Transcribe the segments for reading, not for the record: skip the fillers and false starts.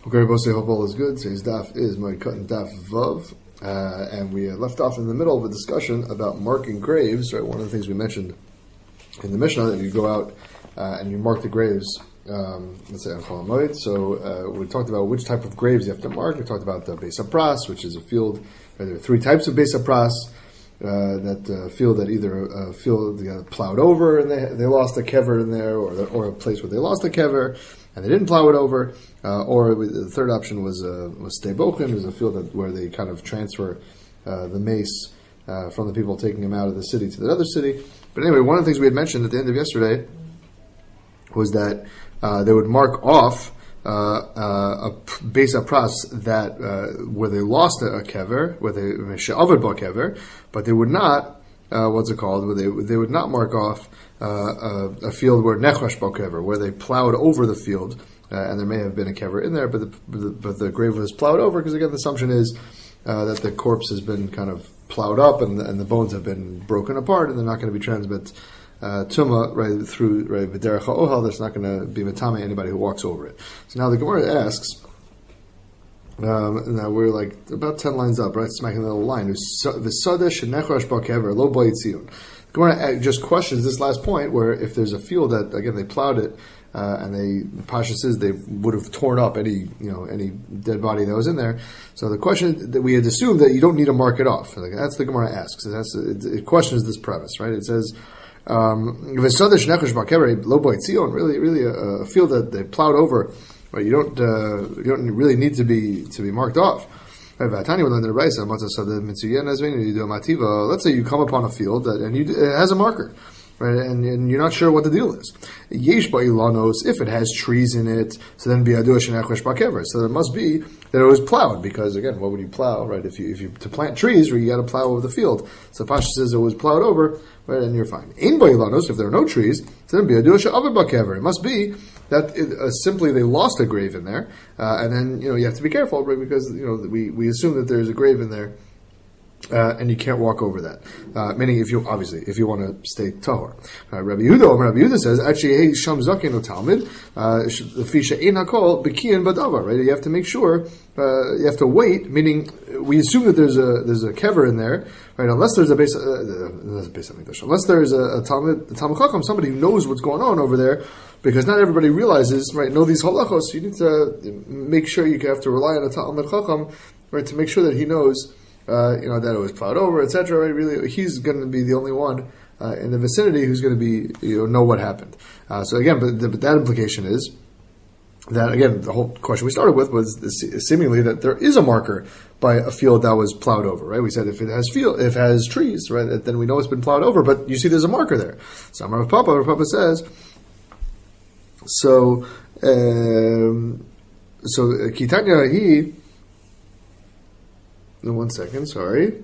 Okay, Bose, hope all is good. Today's daf is my cut and daf vav, and we left off in the middle of a discussion about marking graves. Right, one of the things we mentioned in the Mishnah that you go out and you mark the graves. Let's say on Chol Hamoed. So we talked about which type of graves you have to mark. We talked about the Beis HaPras, which is a field. There are three types of Beis HaPras. That field that either a field they got plowed over and they lost a kever in there, or a place where they lost a kever and they didn't plow it over, or the third option was Stei Bochen, was a field where they kind of transfer the mace from the people taking him out of the city to the other city. But anyway, one of the things we had mentioned at the end of yesterday was that they would mark off a Beis HaPras that where they lost a kever, where they she'avad ba kever, but they would not where they would not mark off a field where nechash ba kever, where they plowed over the field, and there may have been a kever in there, but the grave was plowed over, because again the assumption is that the corpse has been kind of plowed up and the bones have been broken apart, and they're not going to be transmit Tuma right through B'derech HaOhel. That's not going to be Matame anybody who walks over it. So now the Gemara asks, now we're like about 10 lines up, right, smacking the little line. The Gemara just questions this last point, where if there's a field that again they plowed it and Pasha says they would have torn up any dead body that was in there. So the question that we had assumed that you don't need to mark it off. That's the Gemara asks. It questions this premise, right? It says, really a field that they plowed over, but you don't really need to be marked off. Let's say you come upon a field and it has a marker, right, and you're not sure what the deal is. If it has trees in it, so then so there must be that it was plowed, because again, what would you plow, right? If you to plant trees, where you got to plow over the field. So Pasha says it was plowed over, right, and you're fine. If there are no trees, so then it must be that simply they lost a grave in there, and then you have to be careful, right, because we assume that there's a grave in there. And you can't walk over that. Meaning, if you want to stay tahor. Rabbi Yehuda says, actually, hey, sham zaken no talmid, fisha ein hakol bekiyan badavar. Right? You have to make sure. You have to wait. Meaning, we assume that there's a kever in there, right? Unless there's a unless there's a talmid chacham, somebody who knows what's going on over there. Because not everybody realizes, right? Know these halachos. You need to make sure you have to rely on a talmid chacham, right, to make sure that he knows. That it was plowed over, etc. Right? Really, he's going to be the only one in the vicinity who's going to be know what happened. So again, but that implication is that again the whole question we started with was seemingly that there is a marker by a field that was plowed over. Right? We said if it has trees, right, then we know it's been plowed over. But you see, there's a marker there. So Rav Papa says so. Kitanya he. 1 second, sorry.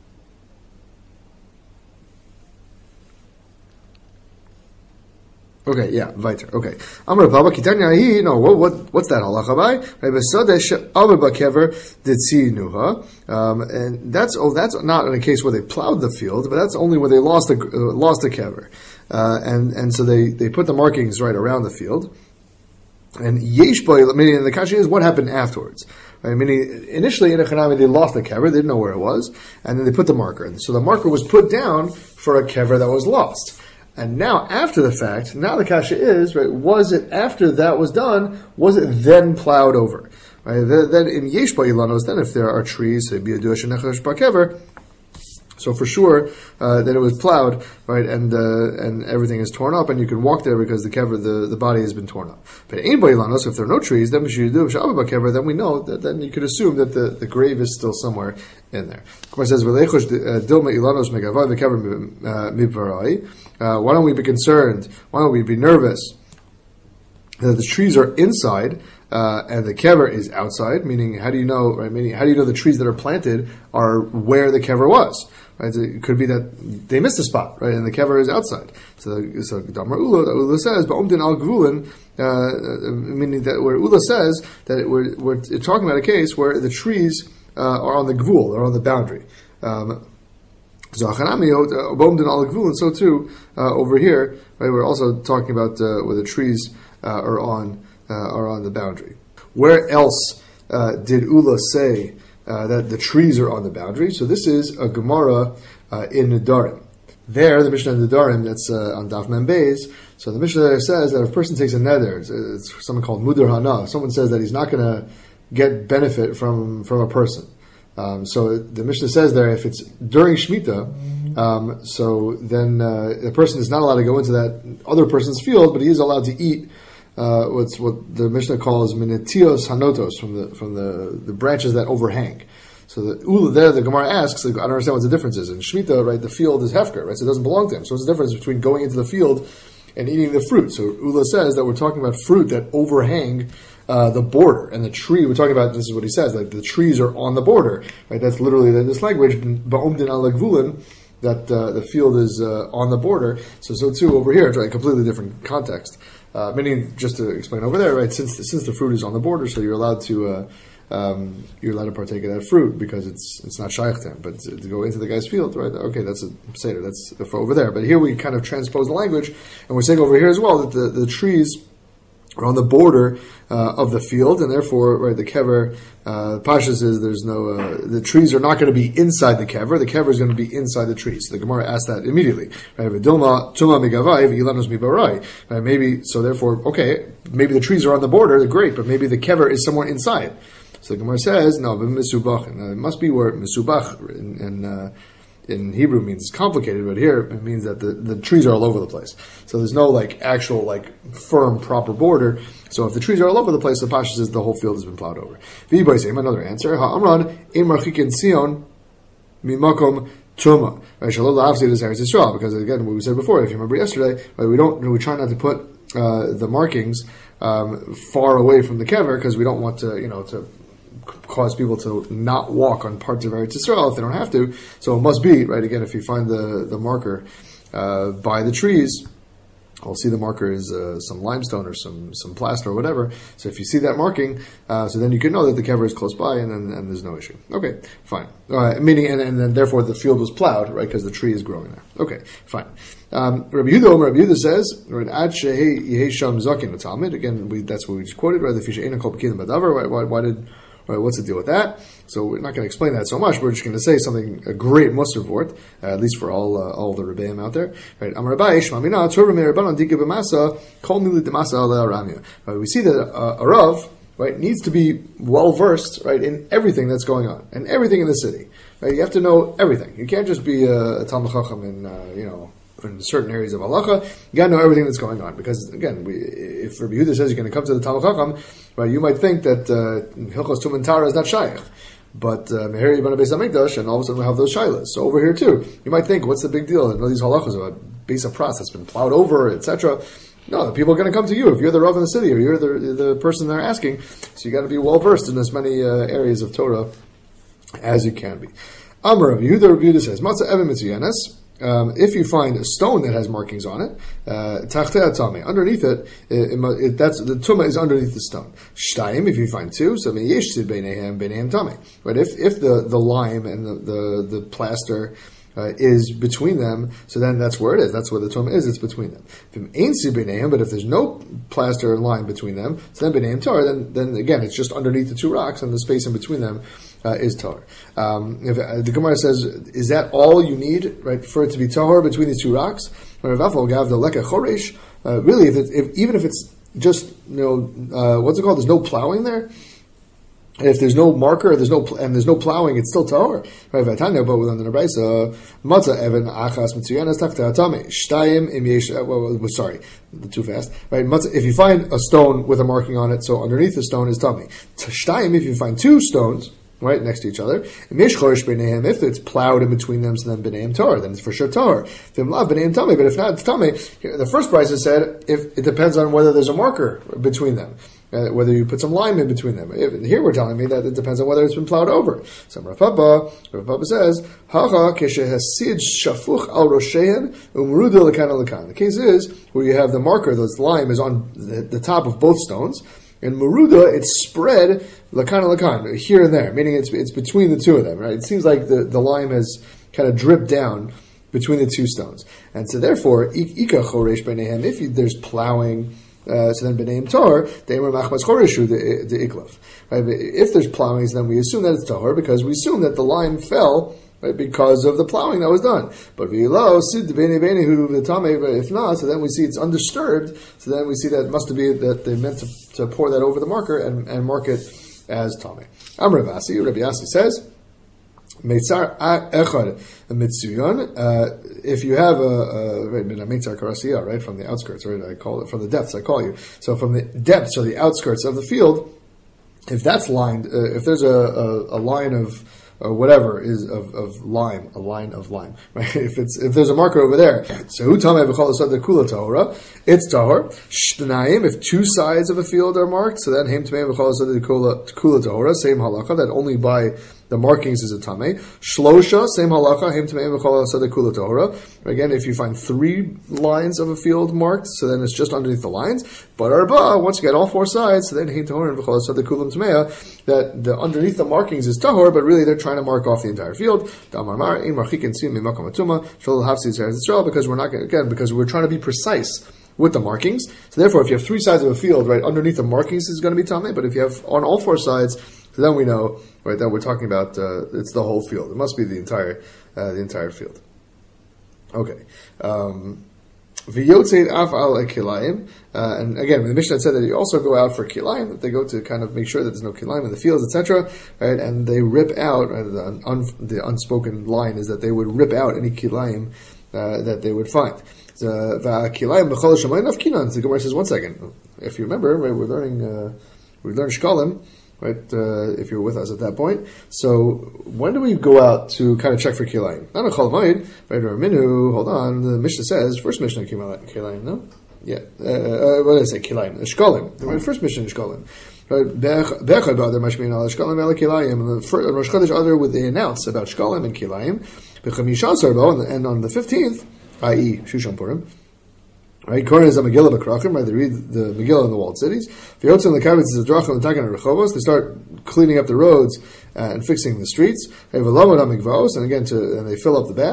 Okay, yeah, weiter. Okay. Amar Papa Kitanya hi. No, what's that halacha by? And that's not in a case where they plowed the field, but that's only where they lost a kever, and so they put the markings right around the field. And yesh boy, meaning the question is what happened afterwards. Right? Meaning initially in a Chanami they lost the kever, they didn't know where it was, and then they put the marker in. So the marker was put down for a kever that was lost. And now after the fact, now the kasha is, right, was it after that was done, was it then plowed over? Right? Then in yesh boy ilanos, then if there are trees, say be a duash nechash ba kever, so for sure that it was plowed, right, and everything is torn up, and you can walk there because the body has been torn up. But anybody lanos, if there are no trees, then then we know that then you could assume that the grave is still somewhere in there. It says, why don't we be concerned? Why don't we be nervous that the trees are inside? And the kever is outside, meaning how do you know? Right? Meaning how do you know the trees that are planted are where the kever was? Right? So it could be that they missed a spot, right? And the kever is outside. So Damar Ula says, "Ba'omdin al gvulin," meaning that where Ula says that we're talking about a case where the trees are on the gvul, are on the boundary. So too over here, right? We're also talking about where the trees are on are on the boundary. Where else did Ula say that the trees are on the boundary? So this is a Gemara in Nedarim. There, the Mishnah in Nedarim, that's on Daf Mem Beis. So the Mishnah there says that if a person takes a neder, it's something called Mudar Hana. Someone says that he's not going to get benefit from a person. So the Mishnah says there, if it's during Shemitah, so then the person is not allowed to go into that other person's field, but he is allowed to eat what the Mishnah calls minetios hanotos, from the branches that overhang. So the Ula there, the Gemara asks, like, I don't understand what the difference is. In Shemitah, right, the field is hefker, right, so it doesn't belong to him. So what's the difference between going into the field and eating the fruit? So Ula says that we're talking about fruit that overhang the border, and the tree we're talking about. This is what he says: like the trees are on the border, right? That's literally this language, ba'omdin al gvulin, that the field is on the border. So too over here, it's right, completely different context. Meaning, just to explain over there, right? Since the fruit is on the border, so you're allowed to partake of that fruit because it's not shaykh to him, but to go into the guy's field, right? Okay, that's a seder, that's for over there. But here we kind of transpose the language, and we're saying over here as well that the trees are on the border of the field, and therefore, right, the kever, Pashas is there's no, the trees are not going to be inside the kever is going to be inside the trees. So the Gemara asked that immediately, right? Right? Maybe, so therefore, okay, maybe the trees are on the border, they're great, but maybe the kever is somewhere inside. So the Gemara says, no, but misubach, it must be where misubach in Hebrew means complicated, but here it means that the trees are all over the place. So there's no actual firm, proper border. So if the trees are all over the place, the Pasha says the whole field has been plowed over. Another answer, Ha'amran, in marchikin Sion, mimakom tuma. Because again, what we said before, if you remember yesterday, right, we try not to put the markings far away from the kever, because we don't want to cause people to not walk on parts of Eretz Yisrael if they don't have to. So it must be, right, again, if you find the marker by the trees, I'll see the marker is some limestone or some plaster or whatever. So if you see that marking, so then you can know that the kever is close by, and there's no issue. Okay, fine. Meaning, and then therefore the field was plowed, right, because the tree is growing there. Okay, fine. Rabbi Yehuda says, right, Ad Shehei Yehesham Zakin Talmud. Again, that's what we just quoted, right? The Fisha Eina Kol Pekidim Badavar. Why did? Right, what's the deal with that? So we're not going to explain that so much. We're just going to say a great Musar vort, at least for all the Rebbeim out there. Right, Amar Abaye Shmamina Torah Me'Rabbanan Dika B'Masa Kol Mili D'Masa Ala Aramia. Right, we see that a Rav, right, needs to be well versed, right, in everything that's going on and everything in the city. Right, you have to know everything. You can't just be a Talmud Chacham in certain areas of halacha. You got to know everything that's going on, because again, if Rabbi Yehuda says you're going to come to the Talmud Chacham, right, you might think that Hilchos Tum and Tara is not shaykh, but Meheri Yibana Beis Hamikdash, and all of a sudden we have those shaylas. So over here too, you might think, what's the big deal? I know these halachas about Beis HaPras that's been plowed over, etc. No, the people are going to come to you if you're the Rav in the city, or you're the person they're asking. So you got to be well versed in as many areas of Torah as you can be. Amar Rabbi Yehuda says, Matzah Evan Mitziyanes. If you find a stone that has markings on it, underneath it, that's the tumah is underneath the stone. Shtayim, if you find two, so beinehem tame. But if the lime and the plaster is between them, so then that's where it is. That's where the tumah is. It's between them. But if there's no plaster and lime between them, so then beinehem tar. Then again, it's just underneath the two rocks, and the space in between them is tahor. If the Gemara says, is that all you need, right, for it to be tahor between these two rocks? Really, even if it's just what's it called? There's no plowing there. And if there's no marker, there's no plowing, it's still tahor. Right? But within the Nebraisa, matzah evan achas mitzuyanas tachta atame shtayim im yesh. Sorry, too fast. Right? Matzah, if you find a stone with a marking on it, so underneath the stone is tummy. Shtayim, if you find two stones right next to each other, if it's plowed in between them, so then b'neim tar, then it's for sure tar. But if not, it's tummy. The first price is said if it depends on whether there's a marker between them. Whether you put some lime in between them. Here we're telling me that it depends on whether it's been plowed over. So Rav Papa says, Hacha keshehasid shafuch al roshein umruda lekana lekan. The case is where you have the marker, the lime is on the top of both stones, and Maruda, it's spread lakana lakan, here and there, meaning it's between the two of them, right? It seems like the lime has kind of dripped down between the two stones. And so therefore, ika choresh b'neihem, if there's plowing So then b'neim tahor, de'emer machmas choreshu the iklav. Right? If there's plowings, then we assume that it's tahor because we assume that the lime fell, right, because of the plowing that was done. But if not, so then we see it's undisturbed. So then we see that it must be that they meant to pour that over the marker and mark it as tamei. Amar Rabbi Yassi says, Meitzar echad mitzuyon. If you have a meitzar karasiya, right, from the outskirts, right, I call it from the depths. I call you so from the depths or the outskirts of the field. If that's lined, if there's a line of whatever is of lime, a line of lime, right? If there's a marker over there, so hu tamei v'chol asad kula tahora, it's tahor. Shnayim, if two sides of a field are marked, so then heim tamei v'chol asad kula tahora, same halacha, that only by the markings is a tamei. Shlosha, same halacha, heim tamei v'chol asad kula tahora. Again, if you find three lines of a field marked, so then it's just underneath the lines. But arba, once you get all four sides, so then heim tahor v'chol asad kulam tamei, that the underneath the markings is tahor, but really they're trying to mark off the entire field. Because we're not again because we're trying to be precise with the markings. So therefore, if you have three sides of a field, right, underneath the markings is going to be tamei. But if you have on all four sides, so then we know, right, that we're talking about it's the whole field. It must be the entire field. Okay. V'yotzeit af al kilayim, and again, the Mishnah said that you also go out for kilayim, that they go to kind of make sure that there's no kilayim in the fields, etc. Right, and they rip out. The unspoken line is that they would rip out any kilayim that they would find. The kilayim b'chol shamayim of kinan. The Gemara says, one second, if you remember, right, we learned shkalim. Right, if you were with us at that point. So, when do we go out to kind of check for kilayim? Not a chol moed, right, or a minu, hold on, the Mishnah says, first Mishnah kilayim, no? Yeah, what did I say, kilayim? The shkalim, the first Mishnah is shkalim. Right, Bechad ba'adar mashmin ala shkalim ala kilayim, and the Rosh Chodesh Adar would they announce about shkalim and kilayim, b'chamisha bo, and on the 15th, i.e. Shushan Purim, right, Koran is a Megillah b'krachim, right, they read the Megillah in the walled cities. V'yotzim l'kavitz is a drachim l'taken rechobos, they start cleaning up the roads and fixing the streets. V'lamod ha'mikvos, and again, and they fill up the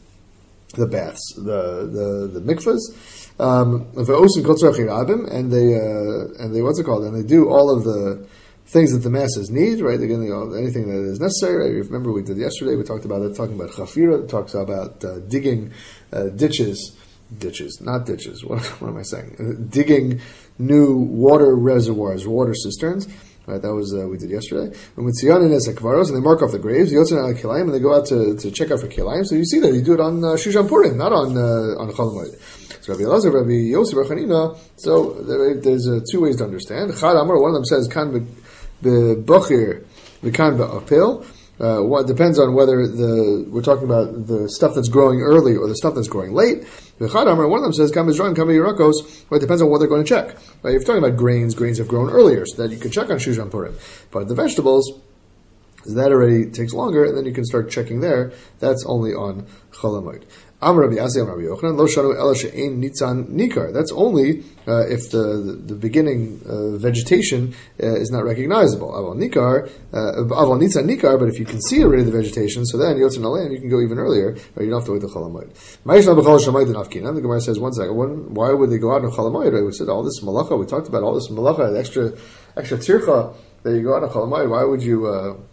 mikvahs. V'osim kol tzarchi rabim, and they, what's it called, and they do all of the things that the masses need, right, again, anything that is necessary, right, remember we did yesterday, we talked about it, talking about chafira, it talks about digging ditches, not ditches. What am I saying? Digging new water reservoirs, water cisterns. Right, that was we did yesterday. And with Tziyanin es akvaros, and they mark off the graves. Yotzin al kilayim, and they go out to check out for kilayim. So you see that you do it on Shushan Purim, not on Chol Moed. So Rabbi Elazar, Rabbi Yossi Bar Chanina. So there's two ways to understand. Chad Amar, one of them says kan be'bochir, v'kan be'apil. What depends on whether we're talking about the stuff that's growing early or the stuff that's growing late. One of them says, well, it depends on what they're going to check. Right? If you're talking about grains have grown earlier, so that you can check on Shushan Purim. But the vegetables, that already takes longer, and then you can start checking there. That's only on Chol HaMoed. Amar Rabbi Yassi, Amar Rabbi Yochanan, Lo Shanu Ela She'ein Nitzan Nikar. That's only if the beginning vegetation is not recognizable. Aval Nitzan Nikar, but if you can see already the vegetation, so then Yotzin Alein, you can go even earlier, or you don't have to wait till Chol HaMoed. Ma'ishna b'chol shamayid nafkinan. The Gemara says, one second, why would they go out on Chol HaMoed? Right? We said all this malacha, we talked about all this malacha, the extra tircha that you go out on Chol HaMoed. Why would you...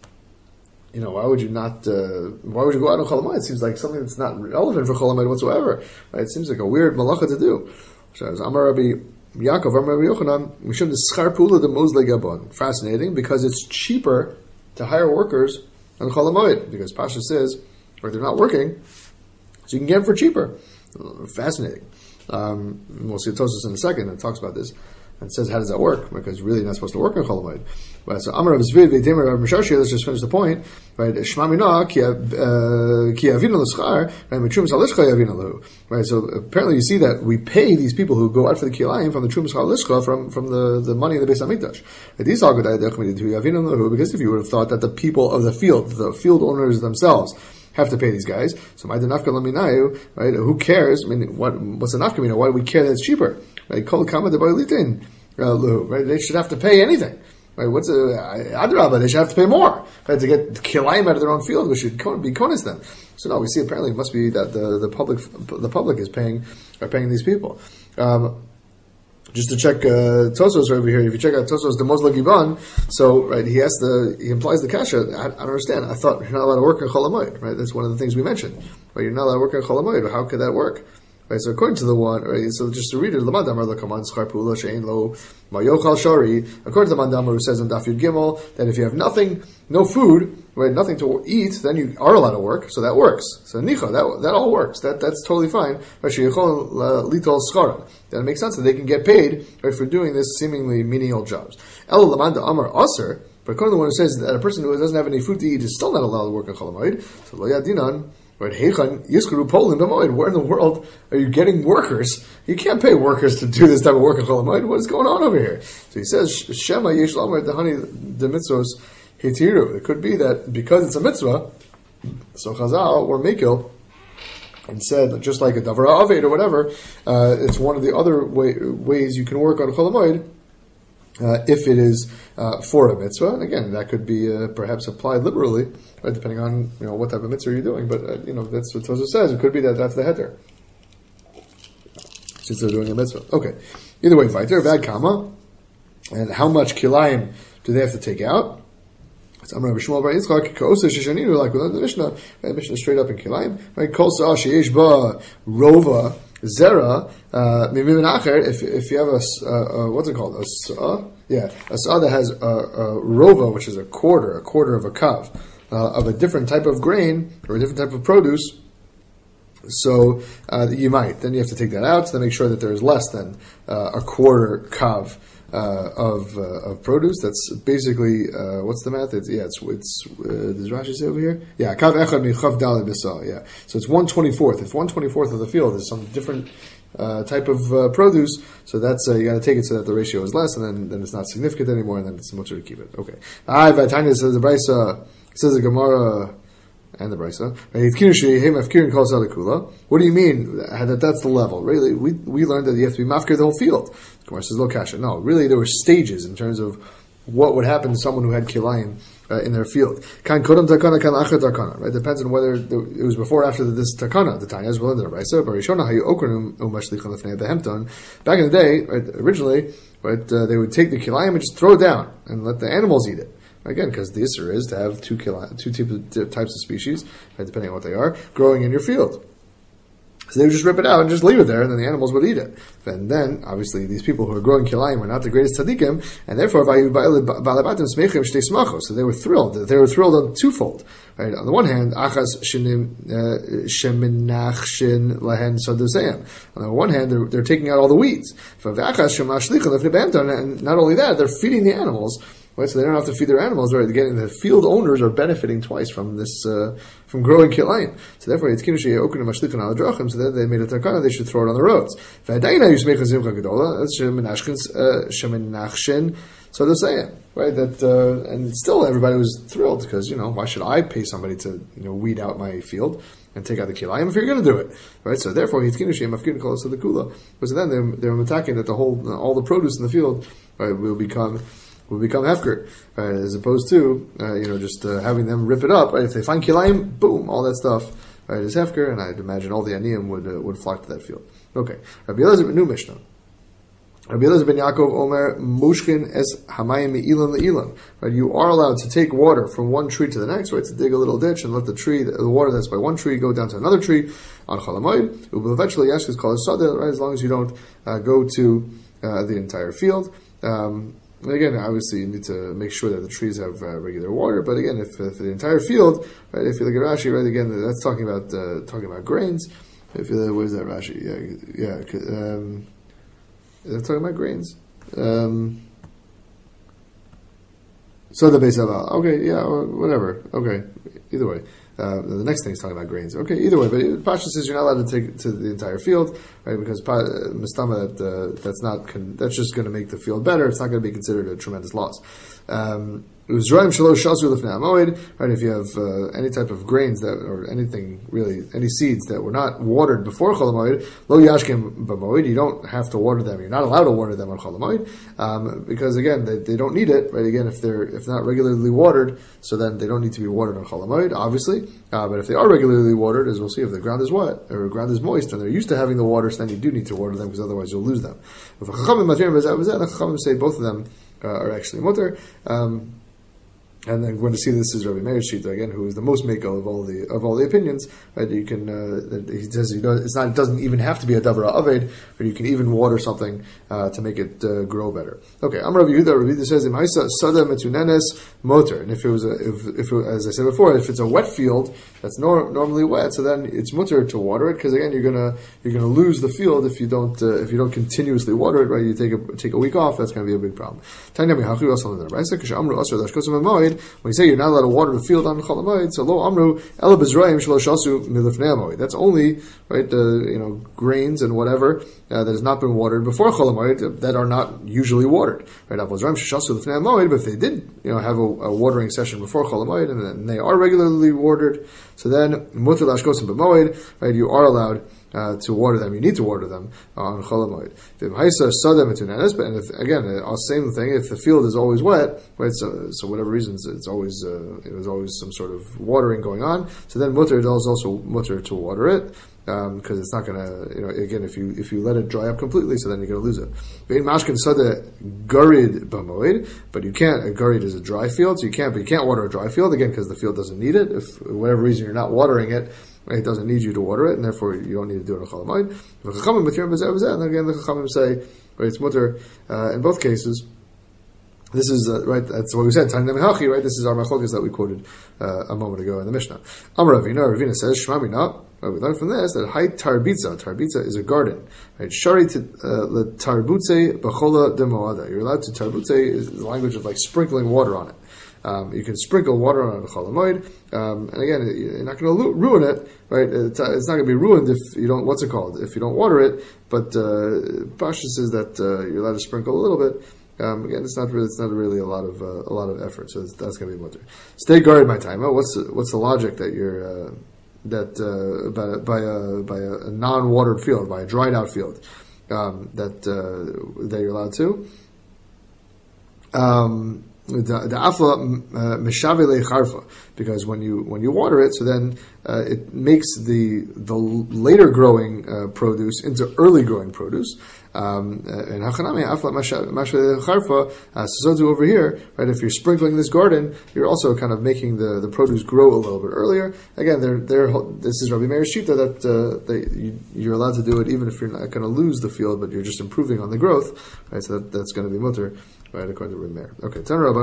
why would you not? Why would you go out on Chol HaMoed? It seems like something that's not relevant for Chol HaMoed whatsoever. Right? It seems like a weird malacha to do. So, Amar Rabbi Yaakov, Amar Rabbi Yochanan, Mishum the schar pula the mozle gabon. Fascinating, because it's cheaper to hire workers on Chol HaMoed, because Pasha says, or they're not working, so you can get them for cheaper. Fascinating. We'll see Tosfos in a second. It talks about this. And says, how does that work? Because really you're not supposed to work on Chol HaMoed. Right, so Amar Rav Zvid v'Temer Rav Mishashi, let's just finish the point. Right, Shema Mina ki avinu l'schar, right, mitrumas halishcha yavinu lahu. Right, so apparently you see that we pay these people who go out for the kilayim from the trumas halishcha from the money in the Beis Hamikdash. These are good ideas because if you would have thought that the people of the field owners themselves have to pay these guys, so my denafka laminayu, right? Who cares? I mean, what's the nafka mina? Why do we care that it's cheaper? Right? Kol kama de ba'ilitin, right? They should have to pay anything. Right? What's adrabah? They should have to pay more, right? To get kilayim out of their own field, we should be konis them. So no, we see apparently it must be that the public is paying these people. Just to check Tosos over here, if you check out Tosos the Mosla Givan, so right, he implies the kasha. I don't understand. I thought you're not allowed to work in Chol Hamoed, right? That's one of the things we mentioned. Right, you're not allowed to work in Chol Hamoed. How could that work? Right, so according to the one, right, so just to read it, Lamad Amar Lakaman Schar Pula Shein Lo Mayochal Shari. According to the Mandamar who says in Daf Yud Gimel that if you have nothing, no food, right, nothing to eat, then you are allowed to work. So that works. So nicha, that all works. That's totally fine. Litol Scharan. Then it makes sense that they can get paid, right, for doing this seemingly menial jobs. El Lamanda Amar Aser. But according to the one who says that a person who doesn't have any food to eat is still not allowed to work in Chol Hamoed, so Lo Yadinan. Right, where in the world are you getting workers? You can't pay workers to do this type of work in Chol Hamoed. What is going on over here? So he says, Shema yesh lamer dehani the mitzvos hitiru. It could be that because it's a mitzvah, so Chazal or Mekil and said, just like a davar aved or whatever, it's one of the other ways you can work on Chol Hamoed. If it is for a mitzvah, and again, that could be perhaps applied liberally, right, depending on what type of mitzvah you're doing. But that's what Tosa says. It could be that that's the heter, since they're doing a mitzvah. Okay. Either way, weiter bad kama, and how much kilayim do they have to take out? It's Amar Rabbi Shmuel bar Yitzchak Kosa Sheshaninu, like we learned the Mishnah. Right, the Mishnah is straight up in kilayim. Right, Kol Sa'ah Sheyesh Ba Rova Zera, if you have a what's it called? A sa'ah? Yeah, a sa'ah that has a rova, which is a quarter of a kav, of a different type of grain, or a different type of produce, so then you have to take that out to make sure that there is less than a quarter kav of produce. That's basically what's the math? It's does Rashi say over here? Yeah, kav echad michav daled b'sa. Yeah, so it's 1/24th. If 1/24th of the field is some different type of produce, so that's you got to take it so that the ratio is less, and then it's not significant anymore, and then it's much to keep it. Okay. Vatanya says the Brisa, says the Gemara. And the Brisa. What do you mean that that's the level? Really, we learned that you have to be mafkir the whole field. The Gemara says, lo kasha. No, really there were stages in terms of what would happen to someone who had kilayim in their field. Kan kodam takana, kan achar takana. Right? Depends on whether it was before or after this takana. The Tanya as well in the Brisa. Back in the day, right, originally, right, they would take the kilayim and just throw it down and let the animals eat it. Again, because the Isser is to have two types of species, right, depending on what they are, growing in your field. So they would just rip it out and just leave it there, and then the animals would eat it. And then, obviously, these people who are growing kilayim are not the greatest tzaddikim, and therefore, so they were thrilled. They were thrilled on twofold. Right? On the one hand, achas sheminachshin lahen sadosayim. On the one hand, they're taking out all the weeds. And not only that, they're feeding the animals. Right, so they don't have to feed their animals. Right, again, the field owners are benefiting twice from this, from growing kilayim. So therefore, it's kinushi okun mashlichon al drachim. So then they made a takana; they should throw it on the roads. So they're saying, right, that and still everybody was thrilled because why should I pay somebody to weed out my field and take out the kilayim if you're going to do it, right? So therefore, he's kinushi mafkirin kolos to the kula. Because then they're attacking that all the produce in the field, right, will become hefker, right, as opposed to just having them rip it up. Right? If they find kilayim, boom, all that stuff, right, is hefker, and I'd imagine all the aniyim would flock to that field. Okay, Rabbi Elazar, new Mishnah. Rabbi Elazar ben Yaakov Omer Mushkin es hamayim me'ilan le'ilan. Right, you are allowed to take water from one tree to the next, right? To dig a little ditch and let the water that's by one tree go down to another tree on Chol Hamoed. It will eventually ask is called sadeh, right? As long as you don't go to the entire field. Again, obviously, you need to make sure that the trees have regular water. But again, if the entire field, right? If you look at Rashi, right? Again, that's talking about grains. If you where's that Rashi? Yeah. That's talking about grains. So the base of okay, yeah, whatever. Okay, either way. The next thing is talking about grains. Okay, either way, but Pasha says you're not allowed to take it to the entire field, right? Because mistama that's just going to make the field better. It's not going to be considered a tremendous loss. Uzraim shalosh shasu lifnei hamoed. Right, if you have any type of grains that, or anything really, any seeds that were not watered before chol hamoed, lo yashkim b'moed. You don't have to water them. You're not allowed to water them on chol hamoed, because again, they don't need it. Right, again, if not regularly watered, so then they don't need to be watered on chol hamoed, obviously. But if they are regularly watered, as we'll see, if the ground is wet or the ground is moist and they're used to having the water, so then you do need to water them because otherwise you'll lose them. If the Chachamim say both of them are actually mutter. And then we're going to see this is Rabbi Meir's shita again, who is the most makel of all the opinions. Right? You can he says it doesn't even have to be a davra aved, but you can even water something to make it grow better. Okay, I'm Rabbi Yehuda. Rabbi Yehuda says Imaisa sada metunenes motor, and if it, as I said before, if it's a wet field that's normally wet, so then it's mutter to water it because again you're gonna lose the field if you don't continuously water it. Right? You take a week off, that's going to be a big problem. When you say you're not allowed to water the field on Chol Hamoed, so lo amru ela bezroim shelo shasu milifnei hamoed. That's only right, grains and whatever that has not been watered before Chol Hamoed that are not usually watered. Right, bezroim shasu lifnei hamoed. But if they did, have a watering session before Chol Hamoed and they are regularly watered, so then mutar lashkosim b'moed. Right, you are allowed to water them. You need to water them on Chol Hamoed. But again, same thing. If the field is always wet, right? So whatever reasons, it was always some sort of watering going on. So then mutter is also mutter to water it. Because it's not going to, again, if you let it dry up completely, so then you're going to lose it. But you can't. A garid is a dry field, so you can't water a dry field again because the field doesn't need it. If for whatever reason you're not watering it, right, it doesn't need you to water it, and therefore you don't need to do it on Chol Hamoed. And again, the Chachamim say, right, it's mutter in both cases. This is right. That's what we said. Tanya Mehachi. Right. This is our machlokas that we quoted a moment ago in the Mishnah. Amar Ravina. Ravina says, "Shema mina." We learn from this that Hay Tarbitza. Tarbitza is a garden. Right. Shari le tarbutze b'chola demoada. You're allowed to tarbutze is the language of like sprinkling water on it. You can sprinkle water on a Chol Hamoed, and again, you're not going to ruin it, right? It's not going to be ruined if you don't. What's it called? If you don't water it. But Pasha says that you're allowed to sprinkle a little bit. Again, it's not really a lot of effort, so that's going to be mutter. Stay guarded, my time. What's the logic that you're by a non-watered field, by a dried out field, that you're allowed to? The afla meshavele charfa, because when you water it, so then it makes the later growing produce into early growing produce. And hachanami afla meshavele charfa. So too over here, right? If you're sprinkling this garden, you're also kind of making the produce grow a little bit earlier. Again, this is Rabbi Meir's shita that you're allowed to do it even if you're not going to lose the field, but you're just improving on the growth, right? So that's going to be mutter. Right, according to Rabbi Meir. Okay,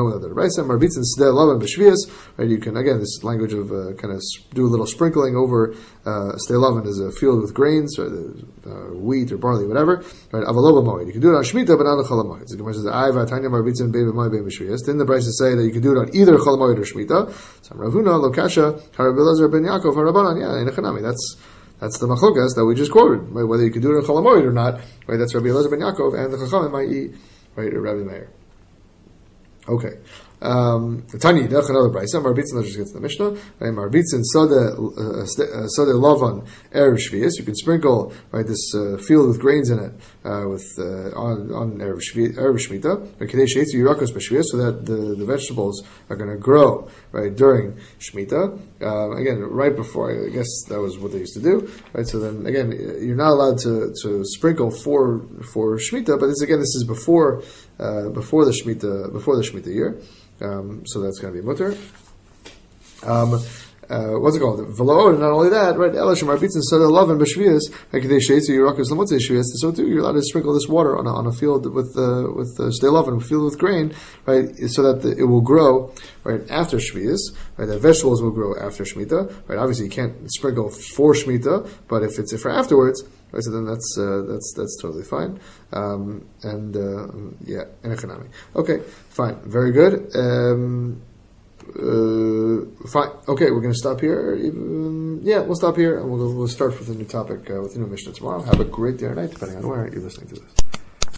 right, you can, again, this language of kind of do a little sprinkling over Stei Lavan is a field with grains, or wheat or barley, whatever. Right, you can do it on Shemitah, but not on Chol Hamoed. So the Gemara says, didn't the Brisa say that you can do it on either Chol Hamoed or Shemitah? So Ravuna, Lokasha, Harab Elazar ben Yaakov, Harabanan, in Echanami. That's the machlokas that we just quoted. Right, whether you can do it on Chol Hamoed or not, right? That's Rabbi Elazar ben Yaakov and the Chachamim, i.e., right, Rabbi Meir. Okay. Tani, that's another brayso. Marbitzin, let's just get to the Mishnah. Marbitzin sada lavan erev shvius. You can sprinkle, right, this field with grains in it on erev shmita. Kadei sheitzu yirakos b'shvius, so that the vegetables are going to grow, right, during shmita. Again, right before, I guess that was what they used to do, right? So then again, you're not allowed to sprinkle for shmita, but this is before the shmita year. So that's going to be mutter. What's it called? V'lo, and not only that, right? Elashim arbitzin sada lavan b'shvius. Hekidei sheitzu yirakus lamotzei shvius. So too, you're allowed to sprinkle this water on a field with stei lavan, a field with grain, right? So that it will grow right after shvius. Right, the vegetables will grow after shmita. Right, obviously you can't sprinkle for shmita, but if it's for afterwards. Right, so then that's totally fine, yeah, in economy. Okay, fine, very good. Fine. Okay, we're going to stop here. We'll stop here, and we'll start with a new topic with a new Mishnah tomorrow. Have a great day or night, depending on where you're listening to this.